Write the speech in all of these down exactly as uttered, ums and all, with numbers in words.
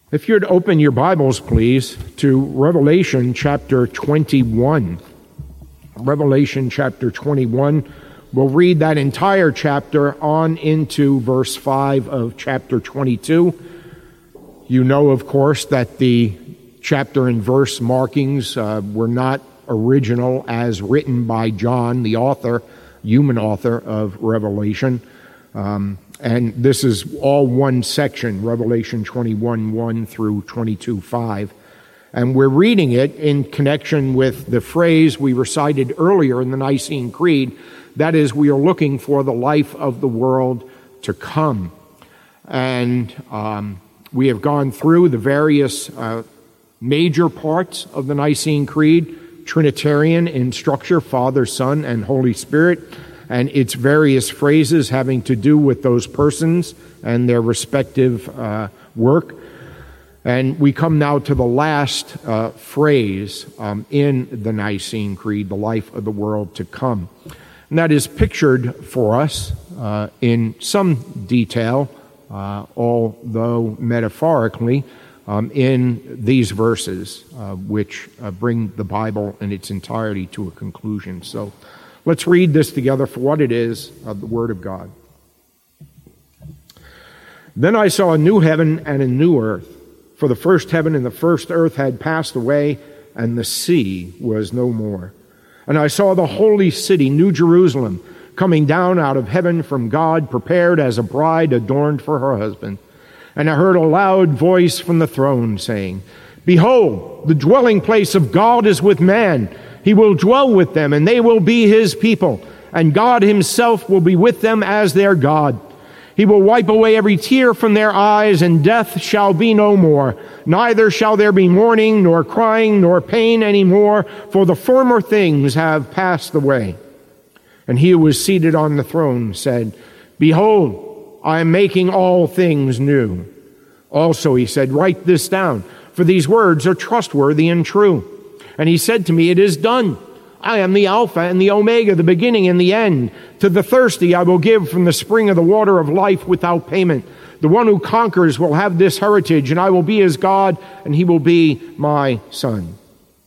If you'd open your Bibles, please, to Revelation chapter twenty-one. Revelation chapter twenty-one. We'll read that entire chapter on into verse five of chapter twenty-two. You know, of course, that the chapter and verse markings uh, were not original as written by John, the author, human author of Revelation. Um, and this is all one section, Revelation twenty-one, one through twenty-two, five. And we're reading it in connection with the phrase we recited earlier in the Nicene Creed, that is, we are looking for the life of the world to come. And um, we have gone through the various uh, major parts of the Nicene Creed, Trinitarian in structure, Father, Son, and Holy Spirit, and its various phrases having to do with those persons and their respective uh, work. And we come now to the last uh, phrase um, in the Nicene Creed, the life of the world to come. And that is pictured for us uh, in some detail, uh, although metaphorically, um, in these verses, uh, which uh, bring the Bible in its entirety to a conclusion. So let's read this together for what it is, uh, the Word of God. Then I saw a new heaven and a new earth, for the first heaven and the first earth had passed away, and the sea was no more. And I saw the holy city, New Jerusalem, coming down out of heaven from God, prepared as a bride adorned for her husband. And I heard a loud voice from the throne saying, Behold, the dwelling place of God is with man. He will dwell with them, and they will be his people. And God himself will be with them as their God. He will wipe away every tear from their eyes, and death shall be no more. Neither shall there be mourning, nor crying, nor pain any more, for the former things have passed away. And he who was seated on the throne said, Behold, I am making all things new. Also, he said, Write this down, for these words are trustworthy and true. And he said to me, It is done. I am the Alpha and the Omega, the beginning and the end. To the thirsty I will give from the spring of the water of life without payment. The one who conquers will have this heritage, and I will be his God, and he will be my son.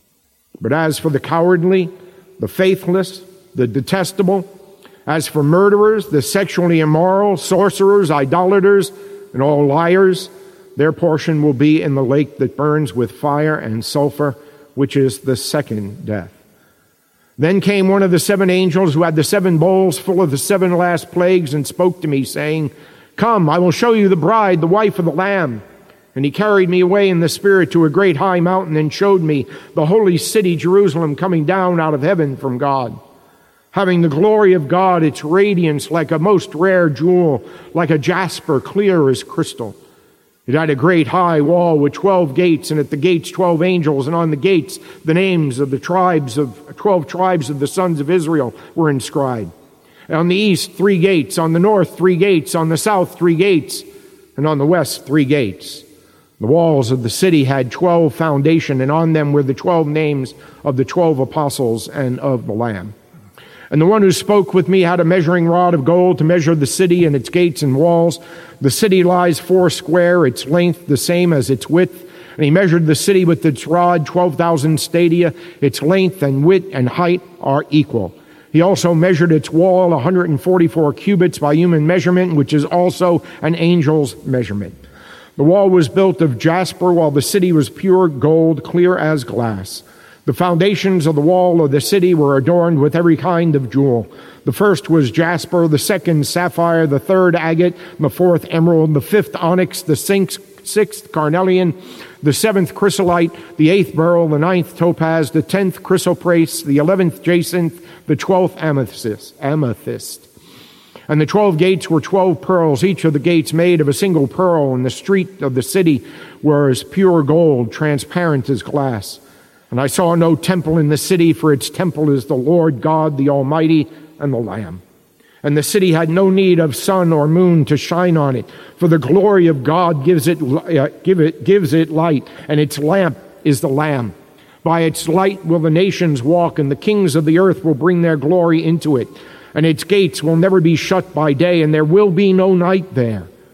But as for the cowardly, the faithless, the detestable, as for murderers, the sexually immoral, sorcerers, idolaters, and all liars, their portion will be in the lake that burns with fire and sulfur, which is the second death. Then came one of the seven angels who had the seven bowls full of the seven last plagues and spoke to me, saying, Come, I will show you the bride, the wife of the Lamb. And he carried me away in the Spirit to a great high mountain and showed me the holy city, Jerusalem, coming down out of heaven from God, having the glory of God, its radiance like a most rare jewel, like a jasper, clear as crystal. It had a great high wall with twelve gates, and at the gates twelve angels, and on the gates the names of the tribes of twelve tribes of the sons of Israel were inscribed. And on the east three gates, on the north three gates, on the south three gates, and on the west three gates. The walls of the city had twelve foundations, and on them were the twelve names of the twelve apostles and of the Lamb. And the one who spoke with me had a measuring rod of gold to measure the city and its gates and walls. The city lies four square, its length the same as its width. And he measured the city with its rod, twelve thousand stadia. Its length and width and height are equal. He also measured its wall, one hundred forty-four cubits by human measurement, which is also an angel's measurement. The wall was built of jasper, while the city was pure gold, clear as glass. The foundations of the wall of the city were adorned with every kind of jewel. The first was jasper, the second sapphire, the third agate, the fourth emerald, the fifth onyx, the sixth carnelian, the seventh chrysolite, the eighth beryl, the ninth topaz, the tenth chrysoprase, the eleventh jacinth, the twelfth amethyst. amethyst. And the twelve gates were twelve pearls, each of the gates made of a single pearl, and the street of the city was pure gold, transparent as glass. And I saw no temple in the city, for its temple is the Lord God, the Almighty, and the Lamb. And the city had no need of sun or moon to shine on it, for the glory of God gives it, uh, give it, gives it light, and its lamp is the Lamb. By its light will the nations walk, and the kings of the earth will bring their glory into it. And its gates will never be shut by day, and there will be no night there.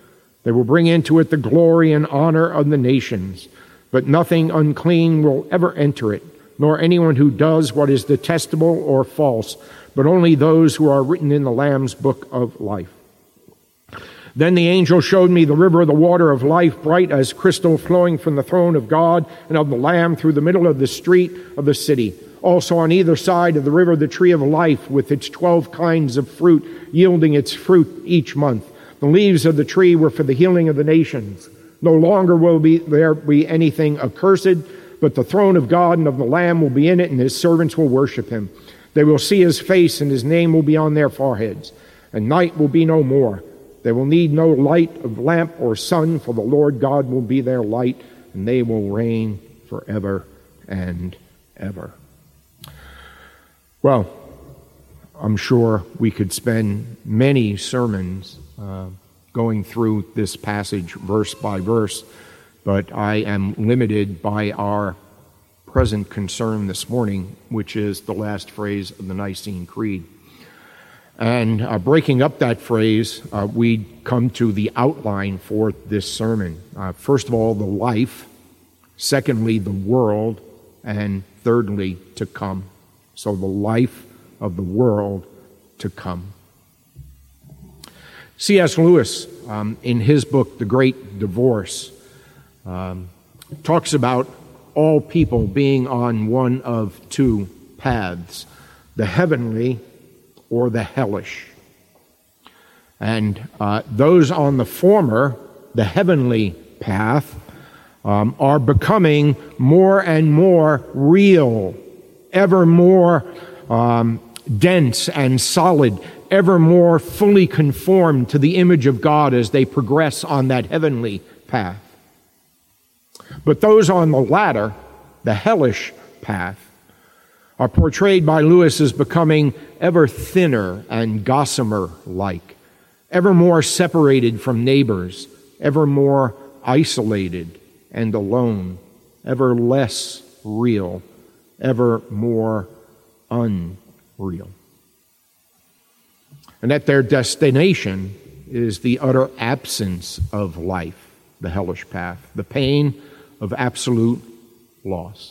They will bring into it the glory and honor of the nations, but nothing unclean will ever enter it, nor anyone who does what is detestable or false, but only those who are written in the Lamb's book of life. Then the angel showed me the river of the water of life, bright as crystal, flowing from the throne of God and of the Lamb through the middle of the street of the city. Also on either side of the river, the tree of life, with its twelve kinds of fruit, yielding its fruit each month. The leaves of the tree were for the healing of the nations. No longer will be, there be anything accursed, but the throne of God and of the Lamb will be in it, and his servants will worship him. They will see his face, and his name will be on their foreheads. And night will be no more. They will need no light of lamp or sun, for the Lord God will be their light, and they will reign forever and ever. Well, I'm sure we could spend many sermons uh, going through this passage verse by verse, but I am limited by our present concern this morning, which is the last phrase of the Nicene Creed. And uh, breaking up that phrase, uh, we come to the outline for this sermon. Uh, first of all, the life. Secondly, the world. And thirdly, to come. So the life of the world to come. C S Lewis, um, in his book, The Great Divorce, um, talks about all people being on one of two paths, the heavenly or the hellish. And uh, those on the former, the heavenly path, um, are becoming more and more real, ever more um, dense and solid, ever more fully conformed to the image of God as they progress on that heavenly path. But those on the latter, the hellish path, are portrayed by Lewis as becoming ever thinner and gossamer-like, ever more separated from neighbors, ever more isolated and alone, ever less real, ever more unreal. And that their destination is the utter absence of life, the hellish path, the pain of absolute loss.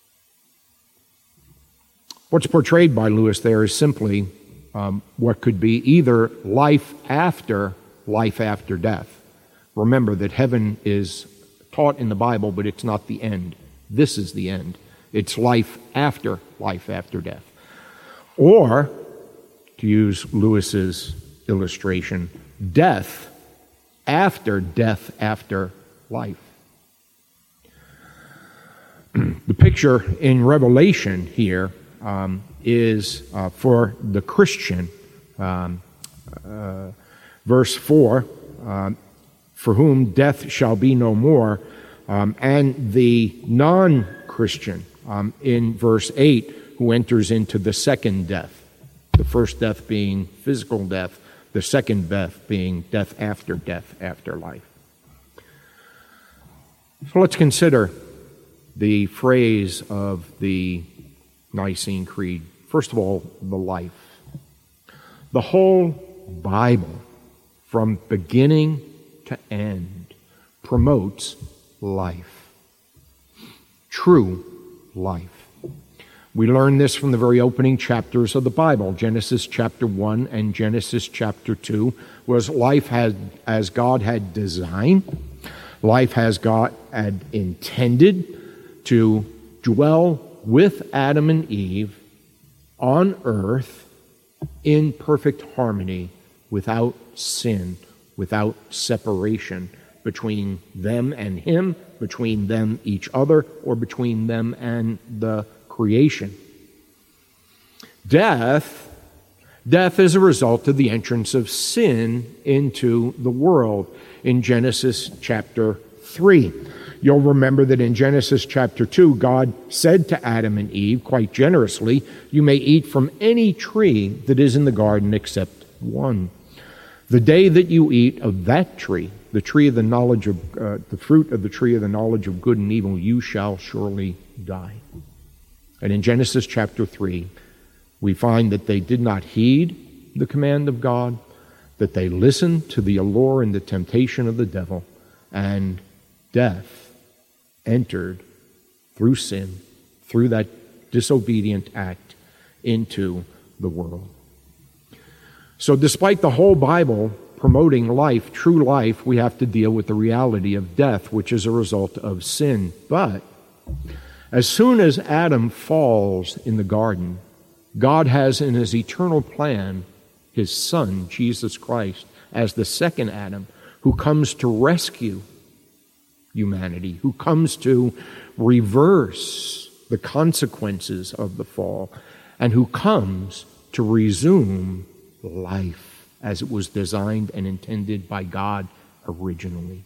What's portrayed by Lewis there is simply um, what could be either life after life after death. Remember that heaven is taught in the Bible, but it's not the end. This is the end. It's life after life after death. Or, to use Lewis's illustration, death after death after life. The picture in Revelation here um, is uh, for the Christian, um, uh, verse four, uh, for whom death shall be no more, um, and the non-Christian um, in verse eight, who enters into the second death. The first death being physical death, the second death being death after death after life. So let's consider the phrase of the Nicene Creed. First of all, the life. The whole Bible, from beginning to end, promotes life. True life. We learn this from the very opening chapters of the Bible. Genesis chapter one and Genesis chapter two was life had, as God had designed. Life as God had intended to dwell with Adam and Eve on earth in perfect harmony, without sin, without separation between them and Him, between them each other, or between them and the creation. Death, death is a result of the entrance of sin into the world in Genesis chapter three. You'll remember that in Genesis chapter two, God said to Adam and Eve, quite generously, "You may eat from any tree that is in the garden except one. The day that you eat of that tree, the tree of the knowledge of, uh, the fruit of the tree of the knowledge of good and evil, you shall surely die." And in Genesis chapter three, we find that they did not heed the command of God. that they listened to the allure and the temptation of the devil, and death entered through sin, through that disobedient act, into the world. So despite the whole Bible promoting life, true life, we have to deal with the reality of death, which is a result of sin. But as soon as Adam falls in the garden, God has in his eternal plan his Son, Jesus Christ, as the second Adam, who comes to rescue humanity, who comes to reverse the consequences of the fall, and who comes to resume life as it was designed and intended by God originally.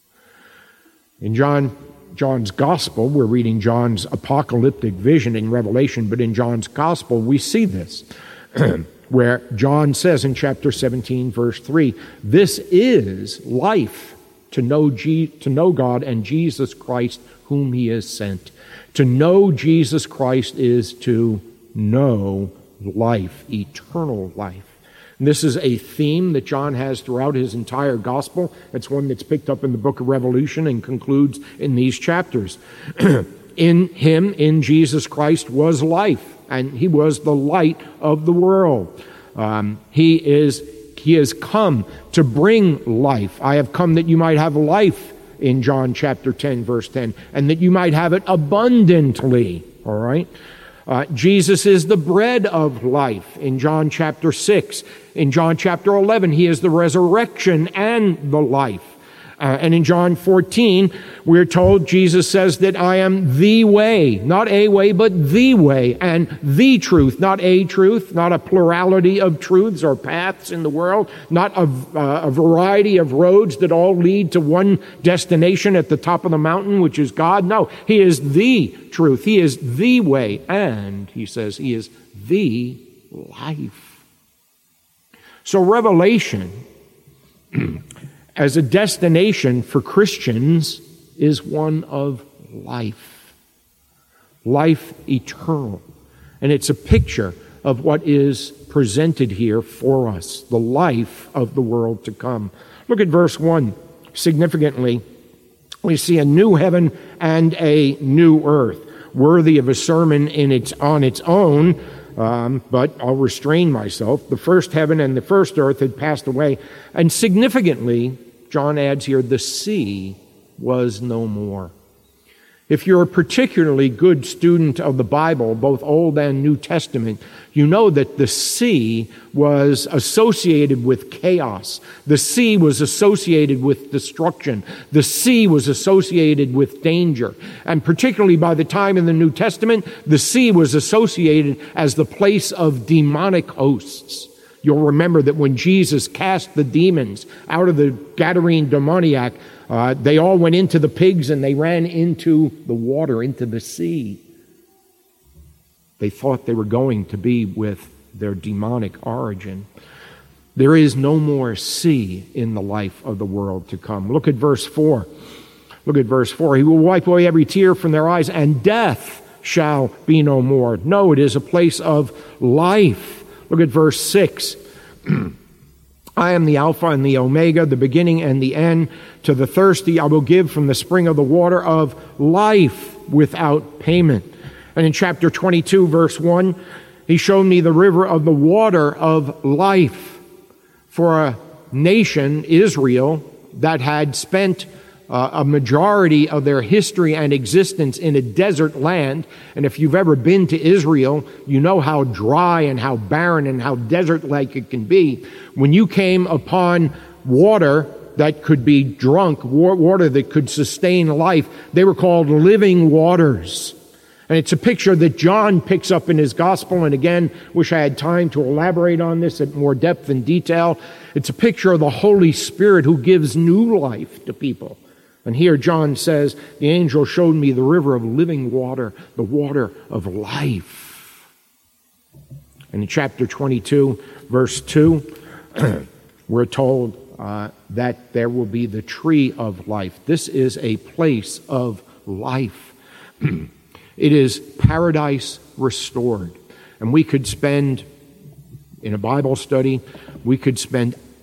In John John's Gospel, we're reading John's apocalyptic vision in Revelation, but in John's Gospel we see this, where John says in chapter seventeen, verse three, "This is life, to know, G- to know God and Jesus Christ whom he has sent." To know Jesus Christ is to know life, eternal life. And this is a theme that John has throughout his entire gospel. It's one that's picked up in the book of Revelation and concludes in these chapters. In him, in Jesus Christ, was life, and he was the light of the world. Um, he is he has come to bring life. "I have come that you might have life," in John chapter ten, verse ten, "and that you might have it abundantly." All right? Uh, Jesus is the bread of life in John chapter six. In John chapter eleven, he is the resurrection and the life. Uh, and in John fourteen, we're told, Jesus says that I am the way, not a way, but the way, and the truth, not a truth, not a plurality of truths or paths in the world, not a, uh, a variety of roads that all lead to one destination at the top of the mountain, which is God. No, he is the truth. He is the way, and he says he is the life. So Revelation as a destination for Christians is one of life. Life eternal. And it's a picture of what is presented here for us, the life of the world to come. Look at verse one. Significantly, we see a new heaven and a new earth, worthy of a sermon in its on its own, um, but I'll restrain myself. The first heaven and the first earth had passed away, and significantly, John adds here, the sea was no more. If you're a particularly good student of the Bible, both Old and New Testament, you know that the sea was associated with chaos. The sea was associated with destruction. The sea was associated with danger. And particularly by the time in the New Testament, the sea was associated as the place of demonic hosts. You'll remember that when Jesus cast the demons out of the Gadarene demoniac, uh, they all went into the pigs and they ran into the water, into the sea. They thought they were going to be with their demonic origin. There is no more sea in the life of the world to come. Look at verse four. Look at verse four. He will wipe away every tear from their eyes, and death shall be no more. No, it is a place of life. Look at verse six. I am the Alpha and the Omega, the beginning and the end. To the thirsty I will give from the spring of the water of life without payment. And in chapter twenty-two, verse one, he showed me the river of the water of life. For a nation, Israel, that had spent Uh, a majority of their history and existence in a desert land. And if you've ever been to Israel, you know how dry and how barren and how desert-like it can be. When you came upon water that could be drunk, water that could sustain life, they were called living waters. And it's a picture that John picks up in his gospel. And again, wish I had time to elaborate on this at more depth and detail. It's a picture of the Holy Spirit who gives new life to people. And here John says, the angel showed me the river of living water, the water of life. And in chapter twenty-two, verse two, we're told uh, that there will be the tree of life. This is a place of life. It is paradise restored. And we could spend, in a Bible study, we could spend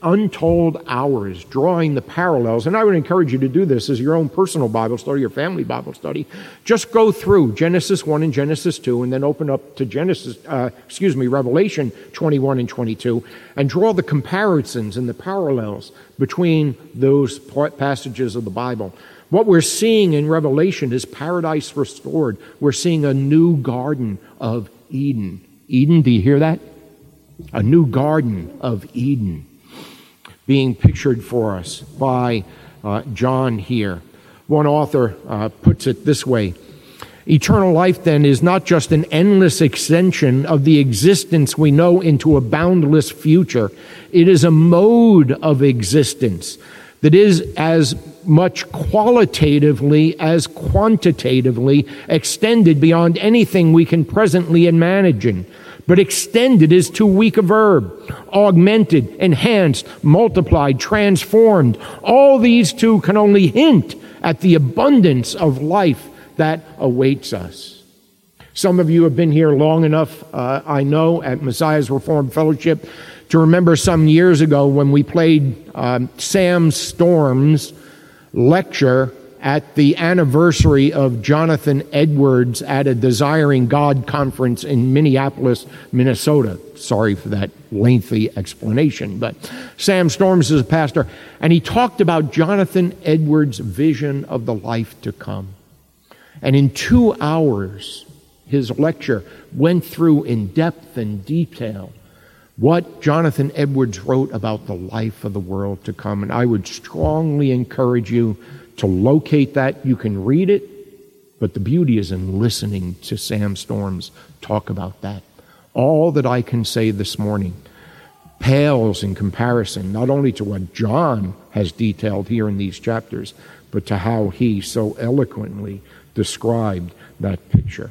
untold hours drawing the parallels. And I would encourage you to do this as your own personal Bible study, your family Bible study. Just go through Genesis one and Genesis two, and then open up to Genesis, uh, excuse me, Revelation twenty-one and twenty-two, and draw the comparisons and the parallels between those passages of the Bible. What we're seeing in Revelation is paradise restored. We're seeing a new Garden of Eden. Eden, do you hear that? A new Garden of Eden being pictured for us by uh, John here. One author uh, puts it this way: eternal life, then, is not just an endless extension of the existence we know into a boundless future. It is a mode of existence that is as much qualitatively as quantitatively extended beyond anything we can presently imagine. But extended is too weak a verb. Augmented, enhanced, multiplied, transformed. All these two can only hint at the abundance of life that awaits us. Some of you have been here long enough, uh, I know, at Messiah's Reformed Fellowship to remember some years ago when we played um, Sam Storm's lecture at the anniversary of Jonathan Edwards at a Desiring God conference in Minneapolis, Minnesota. Sorry for that lengthy explanation, but Sam Storms is a pastor, and he talked about Jonathan Edwards' vision of the life to come. And in two hours, his lecture went through in depth and detail what Jonathan Edwards wrote about the life of the world to come. And I would strongly encourage you to locate that. You can read it, but the beauty is in listening to Sam Storms talk about that. All that I can say this morning pales in comparison not only to what John has detailed here in these chapters, but to how he so eloquently described that picture.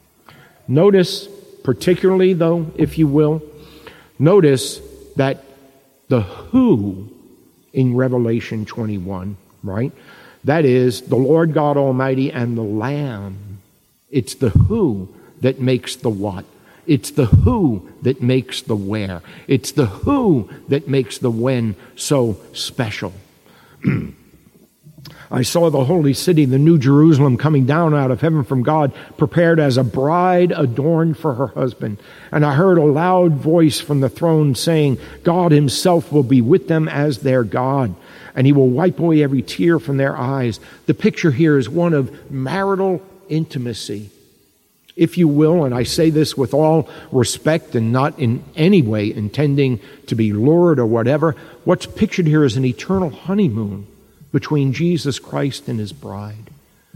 Notice, particularly though, if you will, notice that the who in Revelation twenty-one, right? That is the Lord God Almighty and the Lamb. It's the who that makes the what. It's the who that makes the where. It's the who that makes the when so special. I saw the holy city, the New Jerusalem, coming down out of heaven from God, prepared as a bride adorned for her husband. And I heard a loud voice from the throne saying, God himself will be with them as their God, and he will wipe away every tear from their eyes. The picture here is one of marital intimacy, if you will, and I say this with all respect and not in any way intending to be lurid or whatever. What's pictured here is an eternal honeymoon between Jesus Christ and his bride.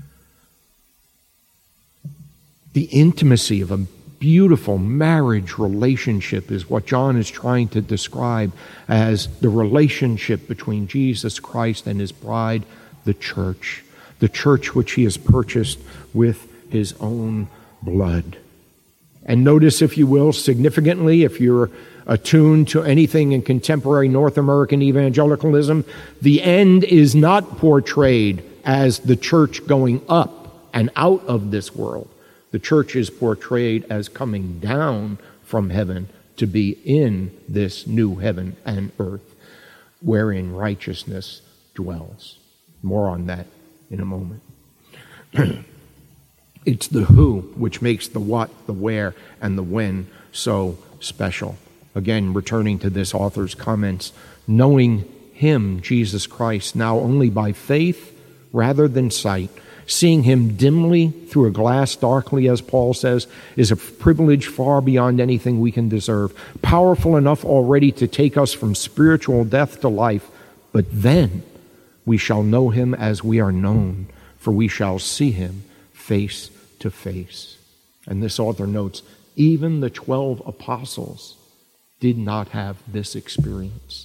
The intimacy of a beautiful marriage relationship is what John is trying to describe as the relationship between Jesus Christ and his bride, the church. The church which he has purchased with his own blood. And notice, if you will, significantly, if you're attuned to anything in contemporary North American evangelicalism, the end is not portrayed as the church going up and out of this world. The church is portrayed as coming down from heaven to be in this new heaven and earth, wherein righteousness dwells. More on that in a moment. It's the who which makes the what, the where, and the when so special. Again, returning to this author's comments, knowing him, Jesus Christ, now only by faith rather than sight, seeing him dimly through a glass darkly, as Paul says, is a privilege far beyond anything we can deserve, powerful enough already to take us from spiritual death to life. But then we shall know him as we are known, for we shall see him face to face. And this author notes, even the twelve apostles did not have this experience.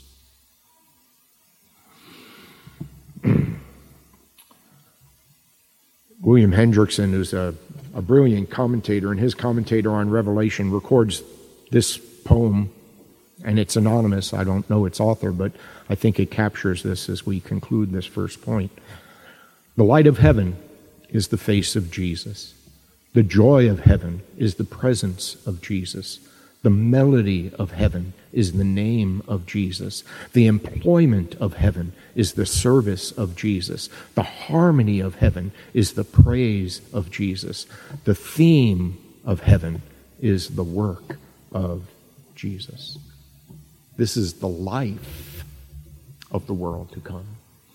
William Hendrickson, who's a, a brilliant commentator, and his commentator on Revelation records this poem, and it's anonymous. I don't know its author, but I think it captures this as we conclude this first point. The light of heaven is the face of Jesus. The joy of heaven is the presence of Jesus. The melody of heaven is the name of Jesus. The employment of heaven is the service of Jesus. The harmony of heaven is the praise of Jesus. The theme of heaven is the work of Jesus. This is the life of the world to come.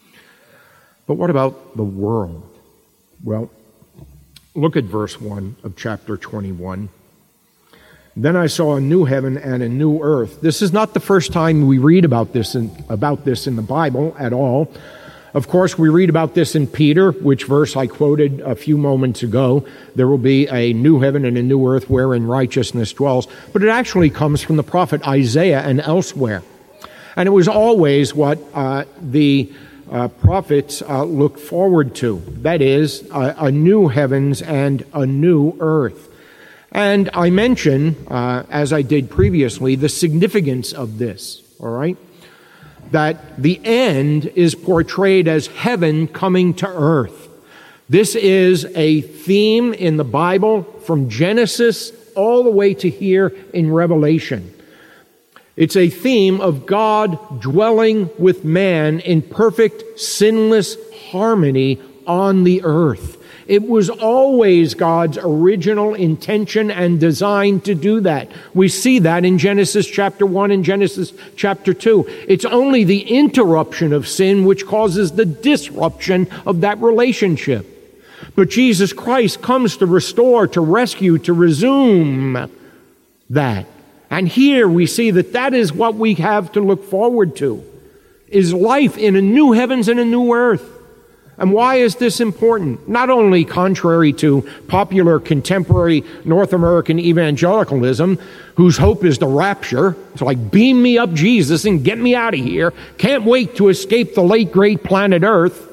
But what about the world? Well, look at verse one of chapter twenty-one. Then I saw a new heaven and a new earth. This is not the first time we read about this in, about this in the Bible at all. Of course, we read about this in Peter, which verse I quoted a few moments ago. There will be a new heaven and a new earth wherein righteousness dwells. But it actually comes from the prophet Isaiah and elsewhere. And it was always what uh, the uh, prophets uh, looked forward to. That is, a, a new heavens and a new earth. And I mention, uh, as I did previously, the significance of this, all right? That the end is portrayed as heaven coming to earth. This is a theme in the Bible from Genesis all the way to here in Revelation. It's a theme of God dwelling with man in perfect, sinless harmony on the earth. It was always God's original intention and design to do that. We see that in Genesis chapter one and Genesis chapter two. It's only the interruption of sin which causes the disruption of that relationship. But Jesus Christ comes to restore, to rescue, to resume that. And here we see that that is what we have to look forward to, is life in a new heavens and a new earth. And why is this important? Not only contrary to popular contemporary North American evangelicalism, whose hope is the rapture. It's like, beam me up, Jesus, and get me out of here. Can't wait to escape the late, great planet Earth.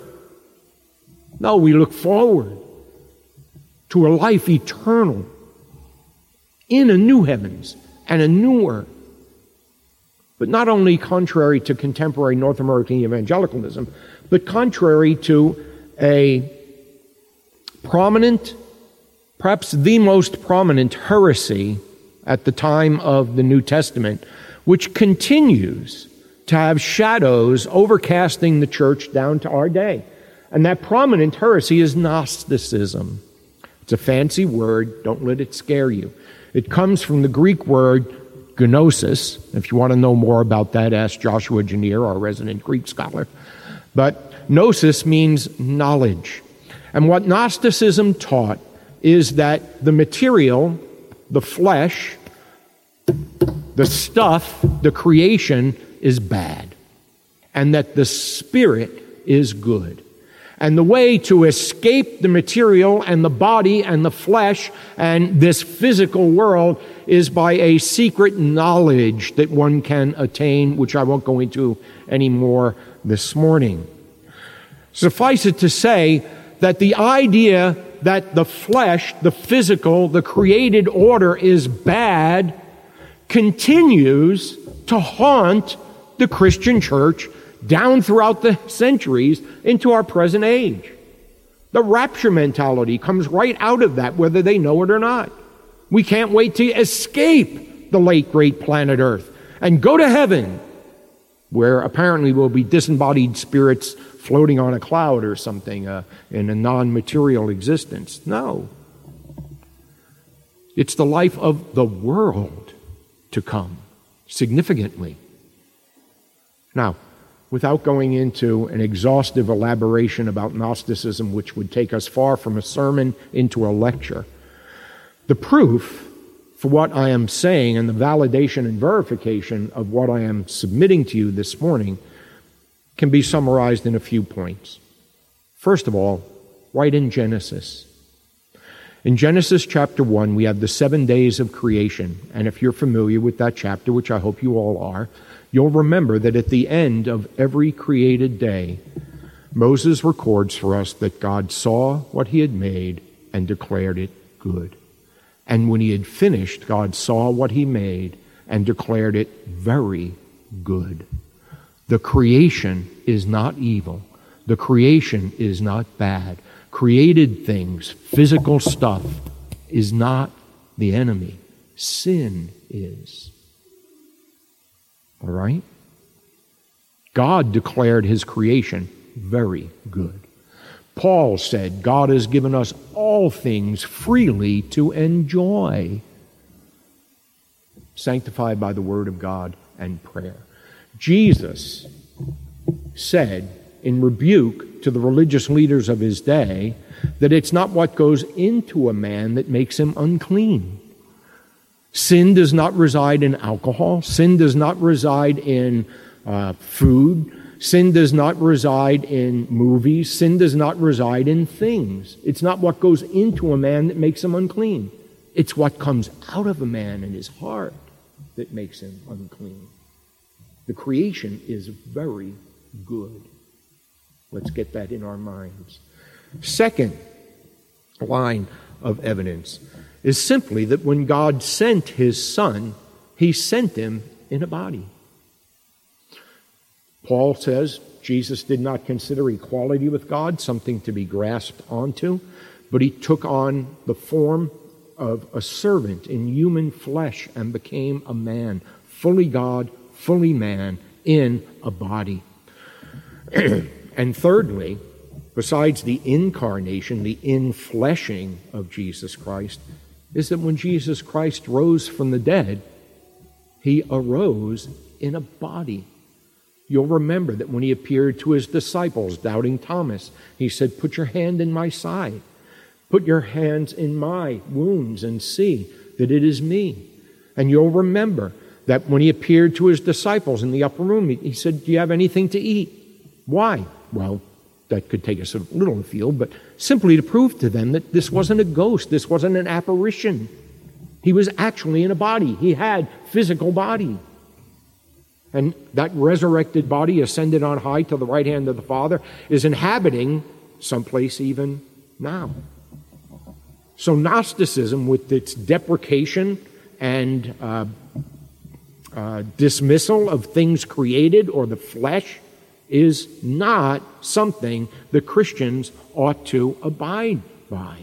No, we look forward to a life eternal in a new heavens and a new earth. But not only contrary to contemporary North American evangelicalism, but contrary to a prominent, perhaps the most prominent heresy at the time of the New Testament, which continues to have shadows overcasting the church down to our day. And that prominent heresy is Gnosticism. It's a fancy word. Don't let it scare you. It comes from the Greek word gnosis. If you want to know more about that, ask Joshua Janier, our resident Greek scholar. But gnosis means knowledge. And what Gnosticism taught is that the material, the flesh, the stuff, the creation is bad, and that the spirit is good. And the way to escape the material and the body and the flesh and this physical world is by a secret knowledge that one can attain, which I won't go into anymore this morning. Suffice it to say that the idea that the flesh, the physical, the created order is bad continues to haunt the Christian church down throughout the centuries into our present age. The rapture mentality comes right out of that, whether they know it or not. We can't wait to escape the late, great planet Earth and go to heaven, where apparently will be disembodied spirits floating on a cloud or something uh, in a non-material existence. No. It's the life of the world to come, significantly. Now, without going into an exhaustive elaboration about Gnosticism, which would take us far from a sermon into a lecture, the proof for what I am saying and the validation and verification of what I am submitting to you this morning can be summarized in a few points. First of all, right in Genesis. In Genesis chapter one, we have the seven days of creation. And if you're familiar with that chapter, which I hope you all are, you'll remember that at the end of every created day, Moses records for us that God saw what he had made and declared it good. And when he had finished, God saw what he made and declared it very good. The creation is not evil. The creation is not bad. Created things, physical stuff, is not the enemy. sin is. All right? God declared his creation very good. Paul said God has given us all things freely to enjoy, sanctified by the word of God and prayer. Jesus said in rebuke to the religious leaders of his day that it's not what goes into a man that makes him unclean. Sin does not reside in alcohol. Sin does not reside in uh, food. Sin does not reside in movies. Sin does not reside in things. It's not what goes into a man that makes him unclean. It's what comes out of a man in his heart that makes him unclean. The creation is very good. Let's get that in our minds. Second line of evidence is simply that when God sent his Son, he sent him in a body. Paul says Jesus did not consider equality with God something to be grasped onto, but he took on the form of a servant in human flesh and became a man, fully God, fully man, in a body. And thirdly, besides the incarnation, the infleshing of Jesus Christ, is that when Jesus Christ rose from the dead, he arose in a body. You'll remember that when he appeared to his disciples, doubting Thomas, he said, "Put your hand in my side. Put your hands in my wounds and see that it is me." And you'll remember that when he appeared to his disciples in the upper room, he said, "Do you have anything to eat?" Why? Well, that could take us a little afield, but simply to prove to them that this wasn't a ghost, this wasn't an apparition. He was actually in a body. He had physical body. And that resurrected body, ascended on high to the right hand of the Father, is inhabiting someplace even now. So Gnosticism, with its deprecation and uh, uh, dismissal of things created or the flesh, is not something that Christians ought to abide by.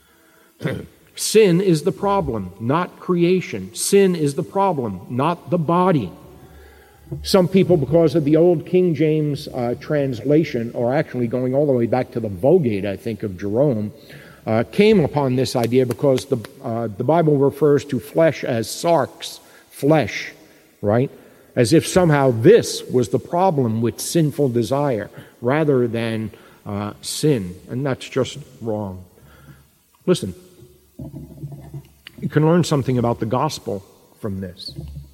Sin is the problem, not creation. Sin is the problem, not the body. Some people, because of the old King James uh, translation, or actually going all the way back to the Vulgate, I think, of Jerome, uh, came upon this idea because the, uh, the Bible refers to flesh as sarx, flesh, right? As if somehow this was the problem with sinful desire rather than uh, sin. And that's just wrong. Listen, you can learn something about the gospel from this.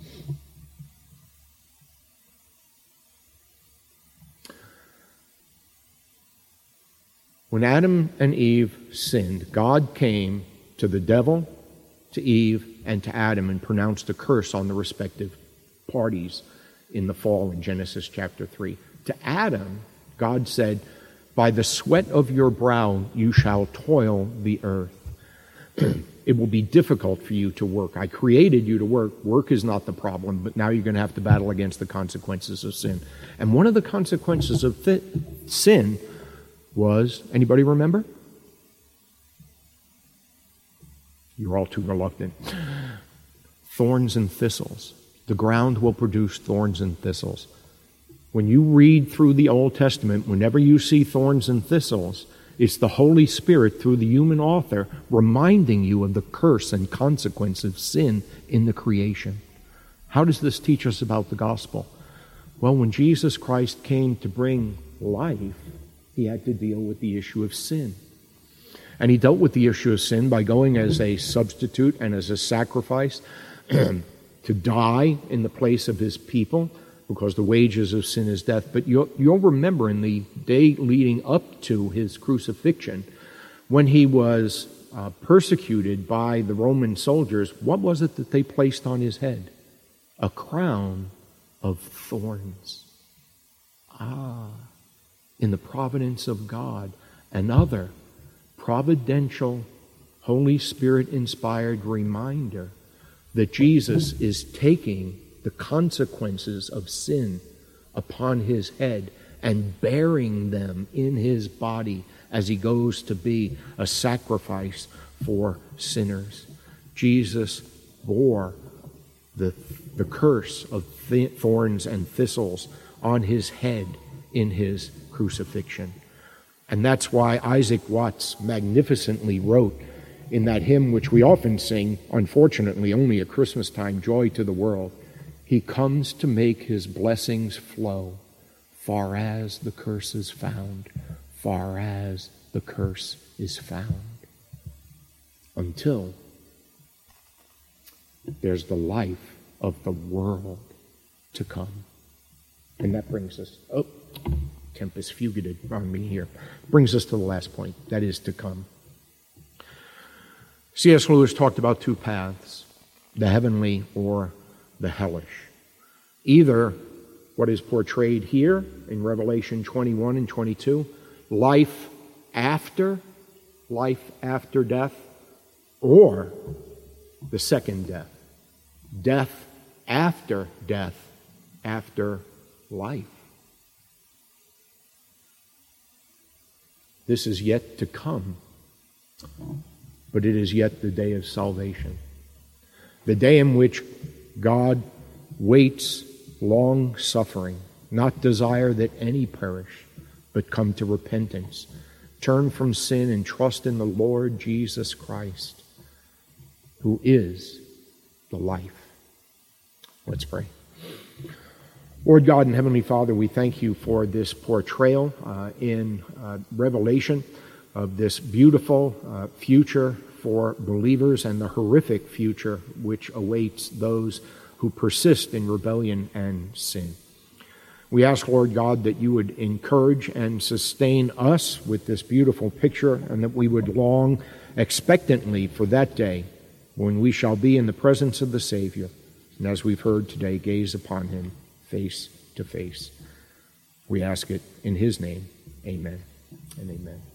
When Adam and Eve sinned, God came to the devil, to Eve, and to Adam and pronounced a curse on the respective parties in the fall in Genesis chapter three. To Adam, God said, "By the sweat of your brow you shall toil the earth." It will be difficult for you to work. I created you to work. Work is not the problem, but now you're going to have to battle against the consequences of sin. And one of the consequences of th- sin was, anybody remember? You're all too reluctant. Thorns and thistles. The ground will produce thorns and thistles. When you read through the Old Testament, whenever you see thorns and thistles, it's the Holy Spirit through the human author reminding you of the curse and consequence of sin in the creation. How does this teach us about the gospel? Well, when Jesus Christ came to bring life, he had to deal with the issue of sin. And he dealt with the issue of sin by going as a substitute and as a sacrifice to die in the place of his people, because the wages of sin is death. But you'll, you'll remember in the day leading up to his crucifixion, when he was uh, persecuted by the Roman soldiers, what was it that they placed on his head? A crown of thorns. Ah, in the providence of God, another providential, Holy Spirit-inspired reminder that Jesus is taking the consequences of sin upon his head and bearing them in his body as he goes to be a sacrifice for sinners. Jesus bore the, the curse of th- thorns and thistles on his head in his crucifixion. And that's why Isaac Watts magnificently wrote in that hymn which we often sing, unfortunately only at Christmas time, Joy to the World, he comes to make his blessings flow, far as the curse is found, far as the curse is found. Until there's the life of the world to come. And that brings us, oh, tempest fugited on me here. Brings us to the last point, that is to come. C S Lewis talked about two paths, the heavenly or the hellish. Either what is portrayed here in Revelation twenty-one and twenty-two, life after, life after death, or the second death, death after death, after life. This is yet to come, but it is yet the day of salvation, the day in which God waits long-suffering, not desire that any perish, but come to repentance, turn from sin and trust in the Lord Jesus Christ, who is the life. Let's pray. Lord God and Heavenly Father, we thank you for this portrayal uh, in uh, Revelation of this beautiful uh, future for believers and the horrific future which awaits those who persist in rebellion and sin. We ask, Lord God, that you would encourage and sustain us with this beautiful picture, and that we would long expectantly for that day when we shall be in the presence of the Savior, and as we've heard today, gaze upon him face to face. We ask it in his name. Amen and amen.